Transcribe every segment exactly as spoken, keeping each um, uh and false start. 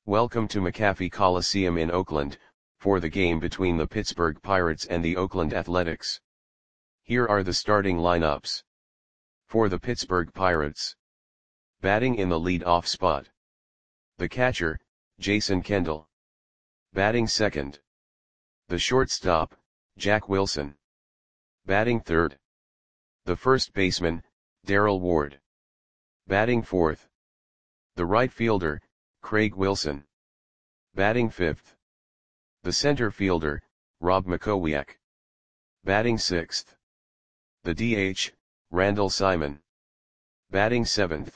Welcome to McAfee Coliseum in Oakland, for the game between the Pittsburgh Pirates and the Oakland Athletics. Here are the starting lineups. For the Pittsburgh Pirates. Batting in the lead-off spot. The catcher, Jason Kendall. Batting second. The shortstop, Jack Wilson. Batting third. The first baseman, Darrell Ward. Batting fourth. The right fielder, Craig Wilson. Batting fifth. The center fielder, Rob Mackowiak. Batting sixth. The D H, Randall Simon. Batting seventh.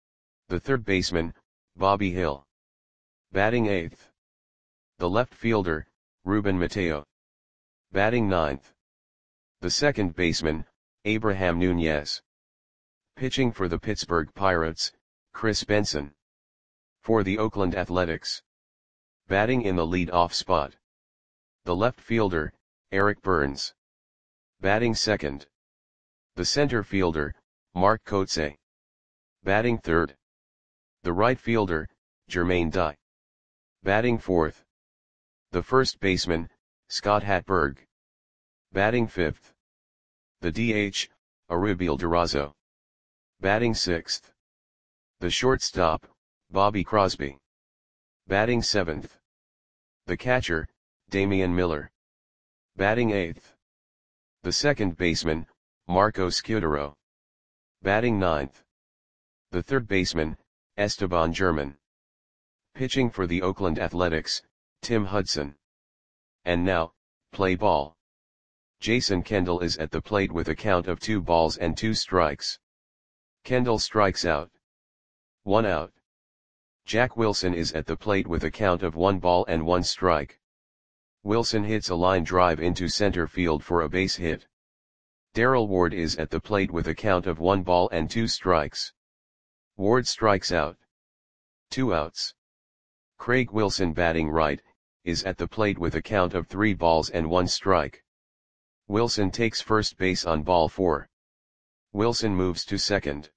The third baseman, Bobby Hill. Batting eighth. The left fielder, Ruben Mateo. Batting ninth. The second baseman, Abraham Nunez. Pitching for the Pittsburgh Pirates, Chris Benson. For the Oakland Athletics. Batting in the lead-off spot. The left fielder, Eric Burns. Batting second. The center fielder, Mark Kotsay. Batting third. The right fielder, Jermaine Dye. Batting fourth. The first baseman, Scott Hatberg. Batting fifth. The D H, Arubiel Durazo. Batting sixth. The shortstop, Bobby Crosby. Batting seventh. The catcher, Damian Miller. Batting eighth. The second baseman, Marco Scudero. Batting ninth. The third baseman, Esteban German. Pitching for the Oakland Athletics, Tim Hudson. And now, play ball. Jason Kendall is at the plate with a count of two balls and two strikes. Kendall strikes out. One out. Jack Wilson is at the plate with a count of one ball and one strike. Wilson hits a line drive into center field for a base hit. Darrell Ward is at the plate with a count of one ball and two strikes. Ward strikes out. Two outs. Craig Wilson, batting right, is at the plate with a count of three balls and one strike. Wilson takes first base on ball four. Wilson moves to second.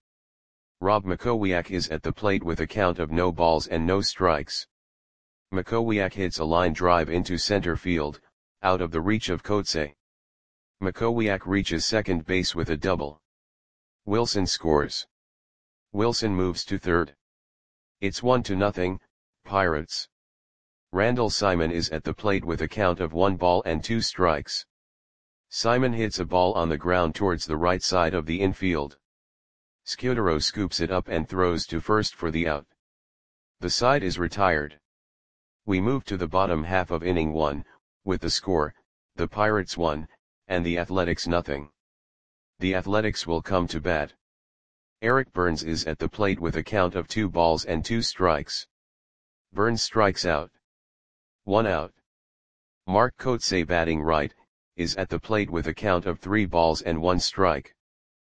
Rob Mackowiak is at the plate with a count of no balls and no strikes. Mackowiak hits a line drive into center field, out of the reach of Kotsay. Mackowiak reaches second base with a double. Wilson scores. Wilson moves to third. It's one to nothing, Pirates. Randall Simon is at the plate with a count of one ball and two strikes. Simon hits a ball on the ground towards the right side of the infield. Scudero scoops it up and throws to first for the out. The side is retired. We move to the bottom half of inning one, with the score, the Pirates one, and the Athletics nothing. The Athletics will come to bat. Eric Burns is at the plate with a count of two balls and two strikes. Burns strikes out. One out. Mark Kotsay, batting right, is at the plate with a count of three balls and one strike.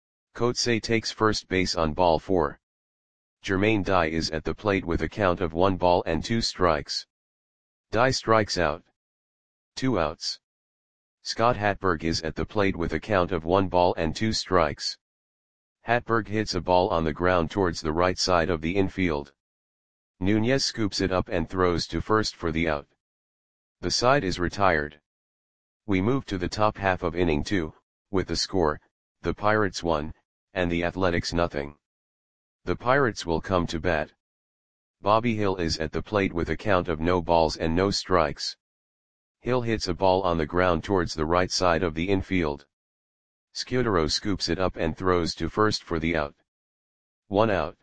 Kotsay takes first base on ball four. Jermaine Dye is at the plate with a count of one ball and two strikes. Dye strikes out. Two outs. Scott Hatberg is at the plate with a count of one ball and two strikes. Hatberg hits a ball on the ground towards the right side of the infield. Nunez scoops it up and throws to first for the out. The side is retired. We move to the top half of inning two, with the score, the Pirates one, and the Athletics nothing. The Pirates will come to bat. Bobby Hill is at the plate with a count of no balls and no strikes. Hill hits a ball on the ground towards the right side of the infield. Scudero scoops it up and throws to first for the out. One out.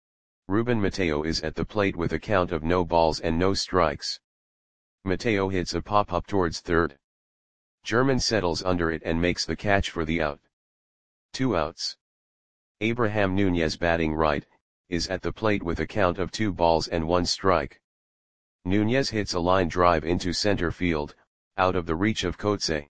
Ruben Mateo is at the plate with a count of no balls and no strikes. Mateo hits a pop-up towards third. German settles under it and makes the catch for the out. Two outs. Abraham Nunez, batting right, is at the plate with a count of two balls and one strike. Nunez hits a line drive into center field, out of the reach of Kotsay.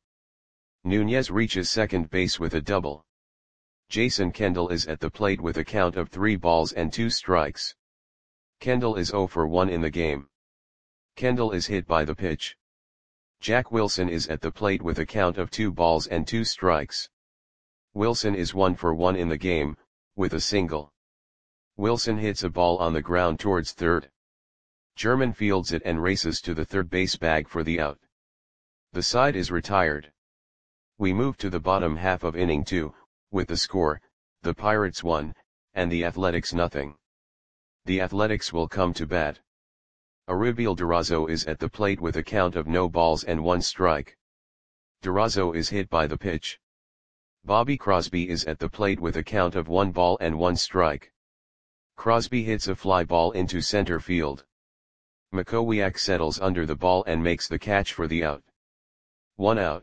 Nunez reaches second base with a double. Jason Kendall is at the plate with a count of three balls and two strikes. Kendall is zero for one in the game. Kendall is hit by the pitch. Jack Wilson is at the plate with a count of two balls and two strikes. Wilson is one for one in the game, with a single. Wilson hits a ball on the ground towards third. German fields it and races to the third base bag for the out. The side is retired. We move to the bottom half of inning two, with the score, the Pirates one, and the Athletics nothing. The Athletics will come to bat. Arubiel Durazo is at the plate with a count of no balls and one strike. Durazo is hit by the pitch. Bobby Crosby is at the plate with a count of one ball and one strike. Crosby hits a fly ball into center field. Makowiak settles under the ball and makes the catch for the out. One out.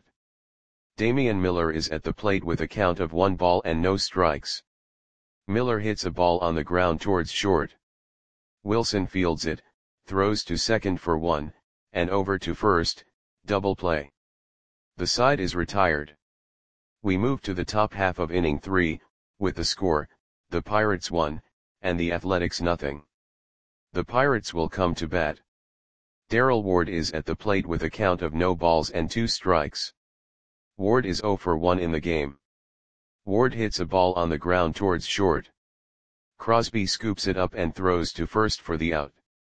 Damian Miller is at the plate with a count of one ball and no strikes. Miller hits a ball on the ground towards short. Wilson fields it, throws to second for one, and over to first, double play. The side is retired. We move to the top half of inning three, with the score, the Pirates one, and the Athletics nothing. The Pirates will come to bat. Darrell Ward is at the plate with a count of no balls and two strikes. Ward is zero for one in the game. Ward hits a ball on the ground towards short. Crosby scoops it up and throws to first for the out.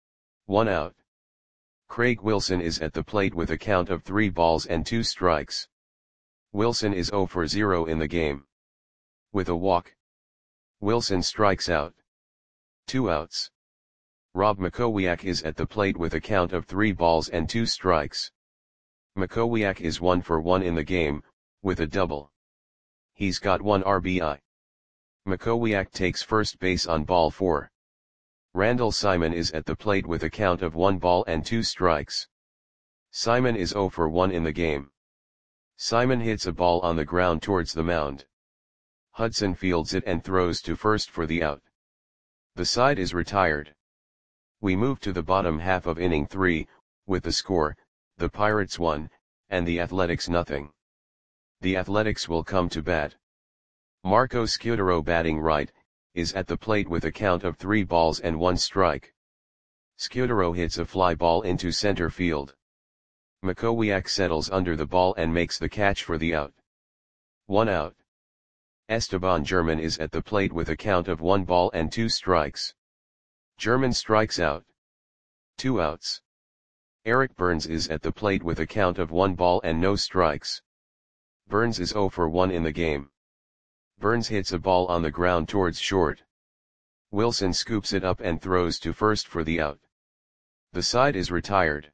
One out. Craig Wilson is at the plate with a count of three balls and two strikes. Wilson is zero for zero in the game. With a walk, Wilson strikes out. Two outs. Rob Makowiak is at the plate with a count of three balls and two strikes. Makowiak is one for one in the game, with a double. He's got one R B I. Makowiak takes first base on ball four. Randall Simon is at the plate with a count of one ball and two strikes. Simon is zero for one in the game. Simon hits a ball on the ground towards the mound. Hudson fields it and throws to first for the out. The side is retired. We move to the bottom half of inning three, with the score, the Pirates one, and the Athletics nothing. The Athletics will come to bat. Marco Scudero, batting right, is at the plate with a count of three balls and one strike. Scudero hits a fly ball into center field. Makowiak settles under the ball and makes the catch for the out. One out. Esteban German is at the plate with a count of one ball and two strikes. German strikes out. Two outs. Eric Burns is at the plate with a count of one ball and no strikes. Burns is zero for one in the game. Burns hits a ball on the ground towards short. Wilson scoops it up and throws to first for the out. The side is retired.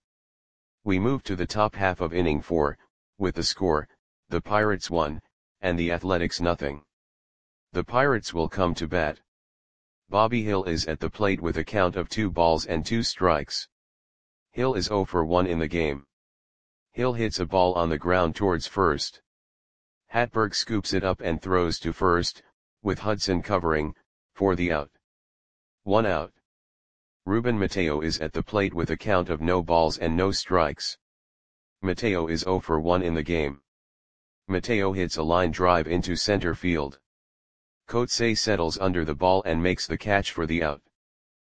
We move to the top half of inning four, with the score, the Pirates one, and the Athletics nothing. The Pirates will come to bat. Bobby Hill is at the plate with a count of two balls and two strikes. Hill is zero for one in the game. Hill hits a ball on the ground towards first. Hatberg scoops it up and throws to first, with Hudson covering, for the out. One out. Ruben Mateo is at the plate with a count of no balls and no strikes. Mateo is zero for one in the game. Mateo hits a line drive into center field. Coetzee settles under the ball and makes the catch for the out.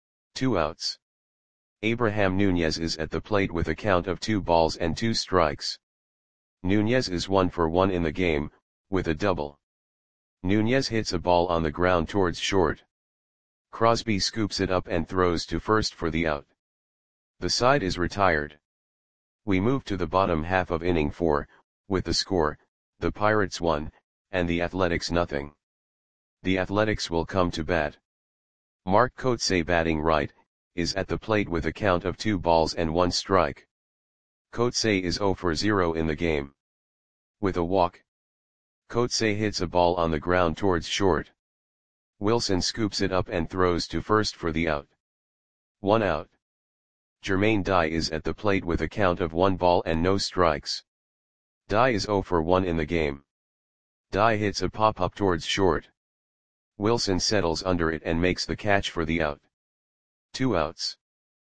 Two outs. Abraham Nunez is at the plate with a count of two balls and two strikes. Nunez is one for one in the game, with a double. Nunez hits a ball on the ground towards short. Crosby scoops it up and throws to first for the out. The side is retired. We move to the bottom half of inning four, with the score, the Pirates one, and the Athletics nothing. The Athletics will come to bat. Mark Coetzee, batting right, is at the plate with a count of two balls and one strike. Coetzee is zero for zero in the game. With a walk, Coetzee hits a ball on the ground towards short. Wilson scoops it up and throws to first for the out. One out. Jermaine Dye is at the plate with a count of one ball and no strikes. Dye is zero for one in the game. Dye hits a pop-up towards short. Wilson settles under it and makes the catch for the out. Two outs.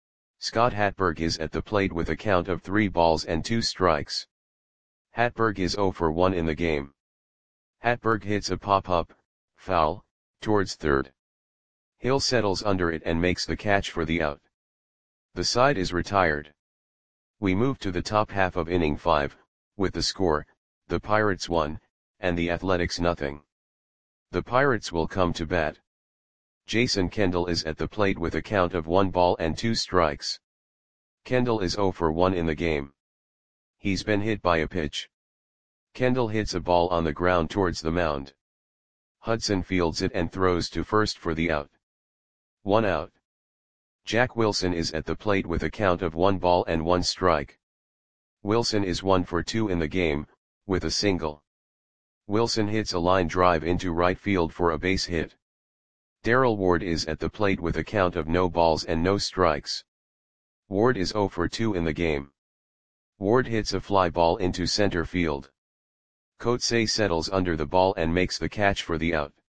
Scott Hatberg is at the plate with a count of three balls and two strikes. Hatberg is zero for one in the game. Hatberg hits a pop-up, foul, towards third. Hill settles under it and makes the catch for the out. The side is retired. We move to the top half of inning five, with the score, the Pirates one, and the Athletics nothing. The Pirates will come to bat. Jason Kendall is at the plate with a count of one ball and two strikes. Kendall is zero for one in the game. He's been hit by a pitch. Kendall hits a ball on the ground towards the mound. Hudson fields it and throws to first for the out. One out. Jack Wilson is at the plate with a count of one ball and one strike. Wilson is one for two in the game, with a single. Wilson hits a line drive into right field for a base hit. Darrell Ward is at the plate with a count of no balls and no strikes. Ward is zero for two in the game. Ward hits a fly ball into center field. Coetzee settles under the ball and makes the catch for the out.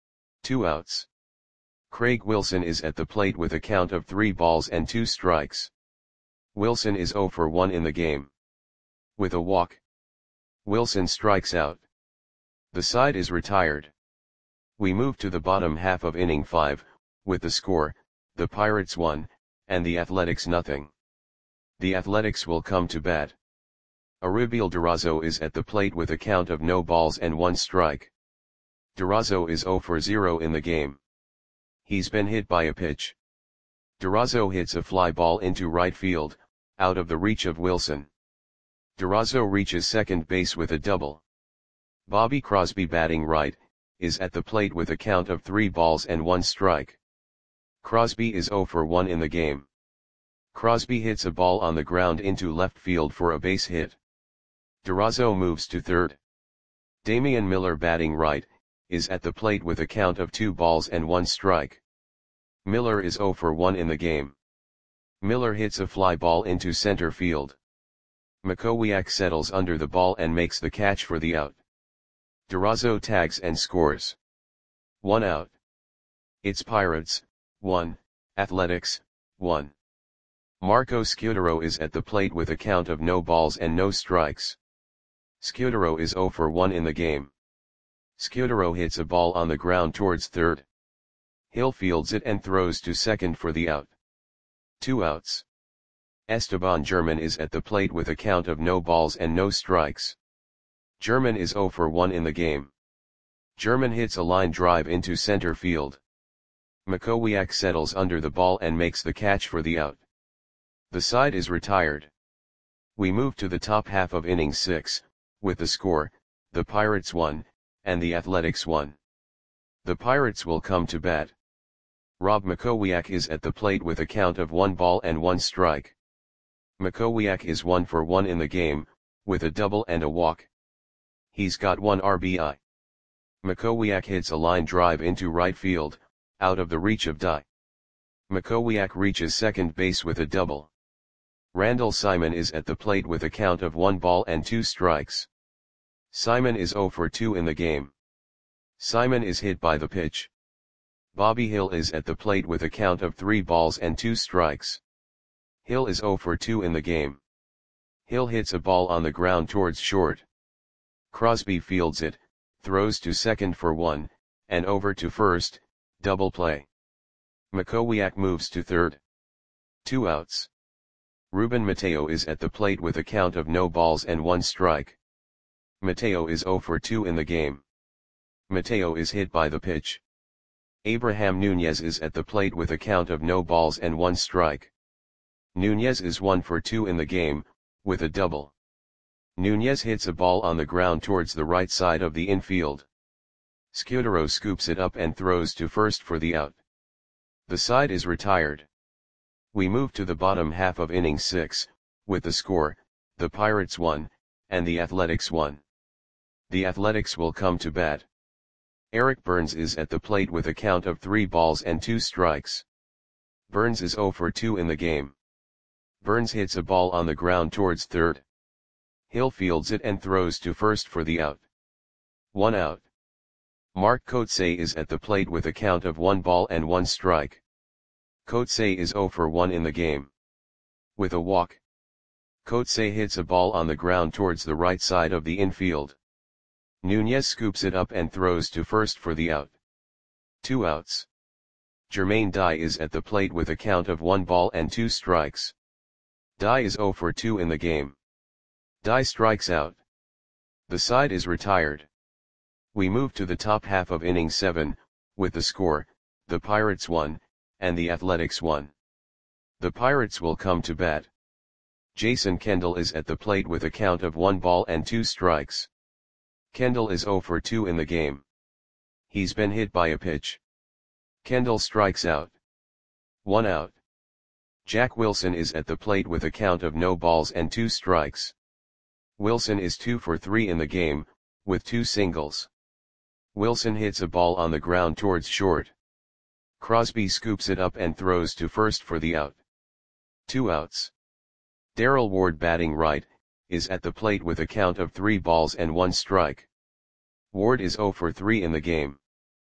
Two outs. Craig Wilson is at the plate with a count of three balls and two strikes. Wilson is zero for one in the game. With a walk, Wilson strikes out. The side is retired. We move to the bottom half of inning five, with the score, the Pirates one, and the Athletics nothing. The Athletics will come to bat. Arubiel Durazo is at the plate with a count of no balls and one strike. Durazo is zero for zero in the game. He's been hit by a pitch. Durazo hits a fly ball into right field, out of the reach of Wilson. Durazo reaches second base with a double. Bobby Crosby, batting right, is at the plate with a count of three balls and one strike. Crosby is zero for one in the game. Crosby hits a ball on the ground into left field for a base hit. Durazo moves to third. Damian Miller, batting right, is at the plate with a count of two balls and one strike. Miller is zero for one in the game. Miller hits a fly ball into center field. Makowiak settles under the ball and makes the catch for the out. Durazo tags and scores. One out. It's Pirates, one, Athletics, one. Marco Scutaro is at the plate with a count of no balls and no strikes. Scutaro is zero for one in the game. Scutaro hits a ball on the ground towards third. Hill fields it and throws to second for the out. Two outs. Esteban German is at the plate with a count of no balls and no strikes. German is zero for one in the game. German hits a line drive into center field. Makowiak settles under the ball and makes the catch for the out. The side is retired. We move to the top half of inning six, with the score, the Pirates one, and the Athletics one. The Pirates will come to bat. Rob Makowiak is at the plate with a count of one ball and one strike. Makowiak is one for one in the game, with a double and a walk. He's got one R B I. Makowiak hits a line drive into right field, out of the reach of Dye. Makowiak reaches second base with a double. Randall Simon is at the plate with a count of one ball and two strikes. Simon is zero for two in the game. Simon is hit by the pitch. Bobby Hill is at the plate with a count of three balls and two strikes. Hill is zero for two in the game. Hill hits a ball on the ground towards short. Crosby fields it, throws to second for one, and over to first, double play. Makowiak moves to third. Two outs. Ruben Mateo is at the plate with a count of no balls and one strike. Mateo is zero for two in the game. Mateo is hit by the pitch. Abraham Nunez is at the plate with a count of no balls and one strike. Nunez is one for two in the game, with a double. Nunez hits a ball on the ground towards the right side of the infield. Scutaro scoops it up and throws to first for the out. The side is retired. We move to the bottom half of inning six, with the score, the Pirates one, and the Athletics one. The Athletics will come to bat. Eric Burns is at the plate with a count of three balls and two strikes. Burns is zero for two in the game. Burns hits a ball on the ground towards third. Hill fields it and throws to first for the out. One out. Mark Coetzee is at the plate with a count of one ball and one strike. Coetzee is zero for one in the game. With a walk, Coetzee hits a ball on the ground towards the right side of the infield. Nunez scoops it up and throws to first for the out. Two outs. Jermaine Dye is at the plate with a count of one ball and two strikes. Dye is zero for two in the game. Dye strikes out. The side is retired. We move to the top half of inning seven, with the score, the Pirates one, and the Athletics one. The Pirates will come to bat. Jason Kendall is at the plate with a count of one ball and two strikes. Kendall is zero for two in the game. He's been hit by a pitch. Kendall strikes out. One out. Jack Wilson is at the plate with a count of no balls and two strikes. Wilson is two for three in the game, with two singles. Wilson hits a ball on the ground towards short. Crosby scoops it up and throws to first for the out. Two outs. Darrell Ward, batting right, is at the plate with a count of three balls and one strike. Ward is zero for three in the game.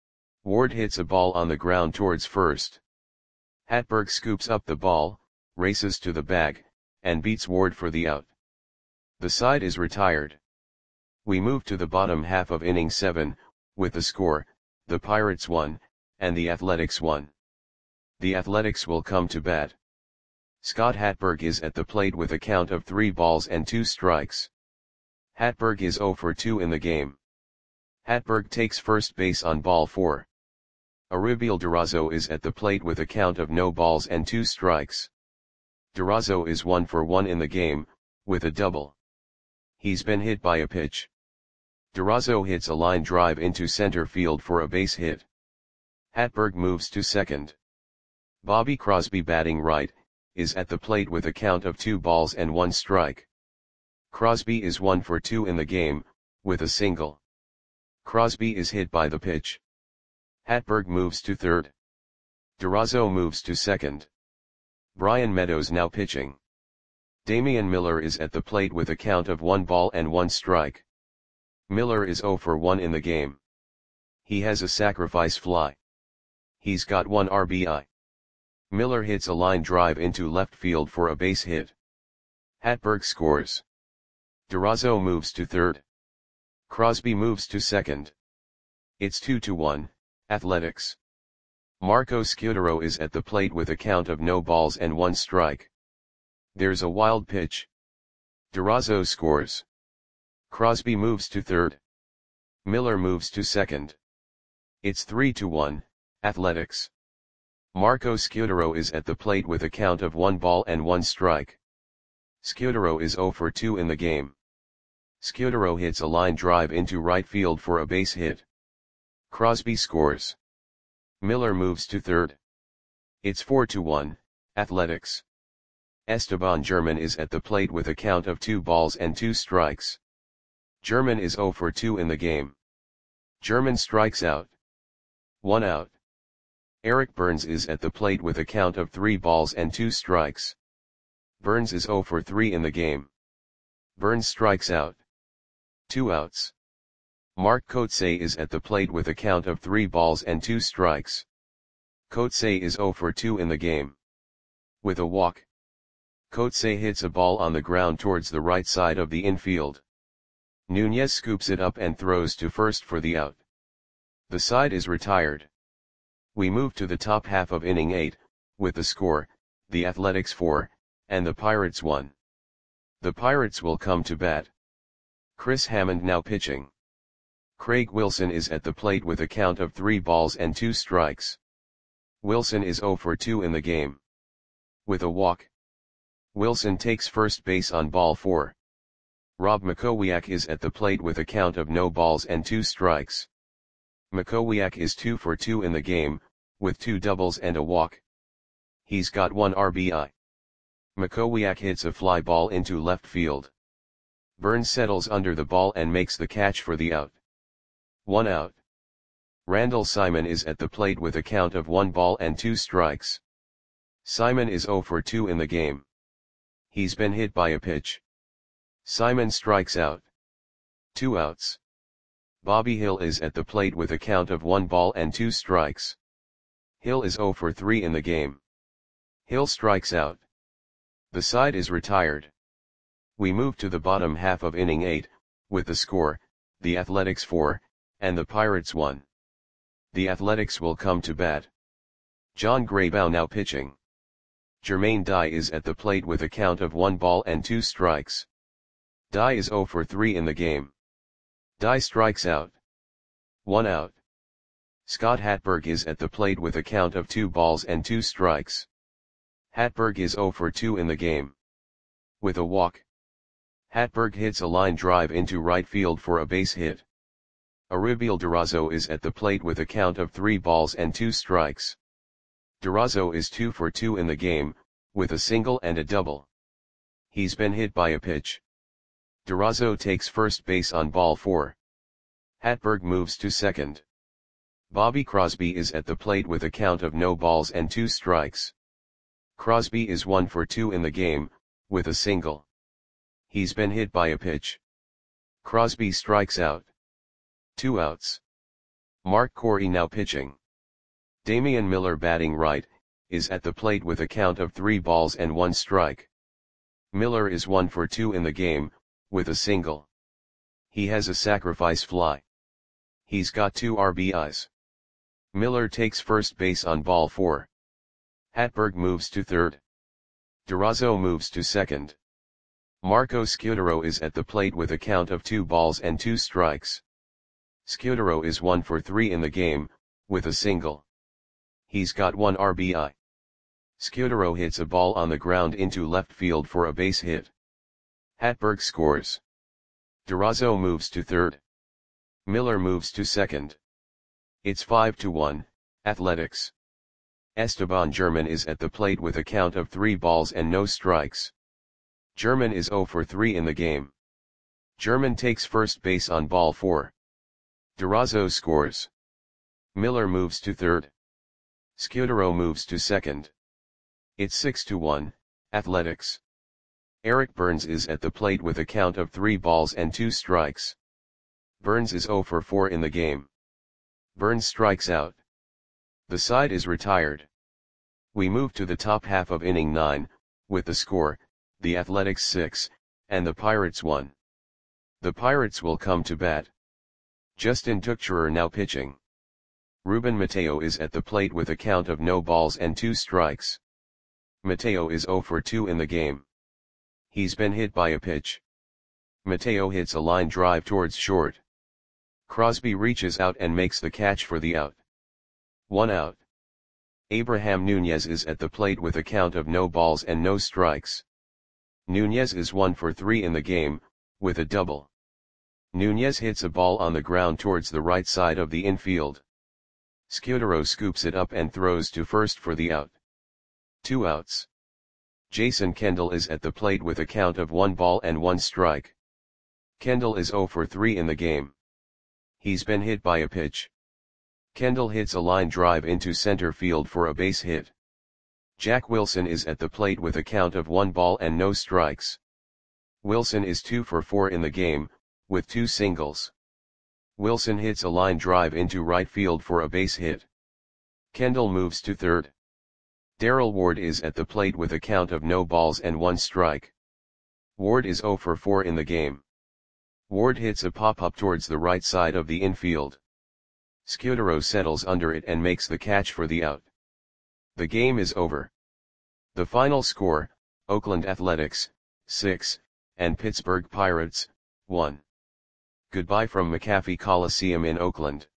Ward hits a ball on the ground towards first. Hatberg scoops up the ball, races to the bag, and beats Ward for the out. The side is retired. We move to the bottom half of inning seven, with the score, the Pirates won, and the Athletics won. The Athletics will come to bat. Scott Hatberg is at the plate with a count of three balls and two strikes. Hatberg is zero for two in the game. Hatberg takes first base on ball four. Arubiel Durazo is at the plate with a count of no balls and two strikes. Durazo is one for one in the game, with a double. He's been hit by a pitch. Durazo hits a line drive into center field for a base hit. Hatberg moves to second. Bobby Crosby, batting right, is at the plate with a count of two balls and one strike. Crosby is one for two in the game, with a single. Crosby is hit by the pitch. Hatberg moves to third. Durazo moves to second. Brian Meadows now pitching. Damian Miller is at the plate with a count of one ball and one strike. Miller is zero for one in the game. He has a sacrifice fly. He's got one R B I. Miller hits a line drive into left field for a base hit. Hatberg scores. Durazo moves to third. Crosby moves to second. It's two to one, Athletics. Marco Scutaro is at the plate with a count of no balls and one strike. There's a wild pitch. Durazo scores. Crosby moves to third. Miller moves to second. It's three to one, Athletics. Marco Scutaro is at the plate with a count of one ball and one strike. Scutaro is zero for two in the game. Scutaro hits a line drive into right field for a base hit. Crosby scores. Miller moves to third. It's four to one, Athletics. Esteban German is at the plate with a count of two balls and two strikes. German is zero for two in the game. German strikes out. One out. Eric Burns is at the plate with a count of three balls and two strikes. Burns is zero for three in the game. Burns strikes out. Two outs. Mark Kotsay is at the plate with a count of three balls and two strikes. Kotsay is zero for two in the game. With a walk. Kotsay hits a ball on the ground towards the right side of the infield. Nunez scoops it up and throws to first for the out. The side is retired. We move to the top half of inning eight, with the score, the Athletics four, and the Pirates one. The Pirates will come to bat. Chris Hammond now pitching. Craig Wilson is at the plate with a count of three balls and two strikes. Wilson is zero for two in the game. With a walk. Wilson takes first base on ball four. Rob Makowiak is at the plate with a count of no balls and two strikes. Makowiak is two for two in the game, with two doubles and a walk. He's got one R B I. Makowiak hits a fly ball into left field. Burns settles under the ball and makes the catch for the out. One out. Randall Simon is at the plate with a count of one ball and two strikes. Simon is zero for two in the game. He's been hit by a pitch. Simon strikes out. Two outs. Bobby Hill is at the plate with a count of one ball and two strikes. Hill is zero for three in the game. Hill strikes out. The side is retired. We move to the bottom half of inning eight, with the score, the Athletics four, and the Pirates one. The Athletics will come to bat. John Graybow now pitching. Jermaine Dye is at the plate with a count of one ball and two strikes. Dye is zero for three in the game. Dye strikes out. One out. Scott Hatberg is at the plate with a count of two balls and two strikes. Hatberg is zero for two in the game. with a walk. Hatberg hits a line drive into right field for a base hit. Aríbal Durazo is at the plate with a count of three balls and two strikes. Durazo is two for two in the game, with a single and a double. He's been hit by a pitch. Durazo takes first base on ball four. Hatberg moves to second. Bobby Crosby is at the plate with a count of no balls and two strikes. Crosby is one for two in the game, with a single. He's been hit by a pitch. Crosby strikes out. Two outs. Mark Corey now pitching. Damian Miller batting right, is at the plate with a count of three balls and one strike. Miller is one for two in the game, with a single. He has a sacrifice fly. He's got two R B Is. Miller takes first base on ball four. Hatberg moves to third. Durazo moves to second. Marco Scutaro is at the plate with a count of two balls and two strikes. Scutaro is one for three in the game, with a single. He's got one R B I. Scutaro hits a ball on the ground into left field for a base hit. Hatberg scores. Durazo moves to third. Miller moves to second. It's five to one, Athletics. Esteban German is at the plate with a count of three balls and no strikes. German is zero for three in the game. German takes first base on ball four. Durazo scores. Miller moves to third. Scutaro moves to second. It's six to one, Athletics. Eric Burns is at the plate with a count of three balls and two strikes. Burns is zero for four in the game. Burns strikes out. The side is retired. We move to the top half of inning nine, with the score, the Athletics six, and the Pirates one. The Pirates will come to bat. Justin Tuchscherer now pitching. Ruben Mateo is at the plate with a count of no balls and two strikes. Mateo is zero for two in the game. He's been hit by a pitch. Mateo hits a line drive towards short. Crosby reaches out and makes the catch for the out. One out. Abraham Nunez is at the plate with a count of no balls and no strikes. Nunez is one for three in the game, with a double. Nunez hits a ball on the ground towards the right side of the infield. Scutaro scoops it up and throws to first for the out. Two outs. Jason Kendall is at the plate with a count of one ball and one strike. Kendall is zero for three in the game. He's been hit by a pitch. Kendall hits a line drive into center field for a base hit. Jack Wilson is at the plate with a count of one ball and no strikes. Wilson is two for four in the game, with two singles. Wilson hits a line drive into right field for a base hit. Kendall moves to third. Darrell Ward is at the plate with a count of no balls and one strike. Ward is zero for four in the game. Ward hits a pop-up towards the right side of the infield. Scutaro settles under it and makes the catch for the out. The game is over. The final score, Oakland Athletics, six, and Pittsburgh Pirates, one. Goodbye from McAfee Coliseum in Oakland.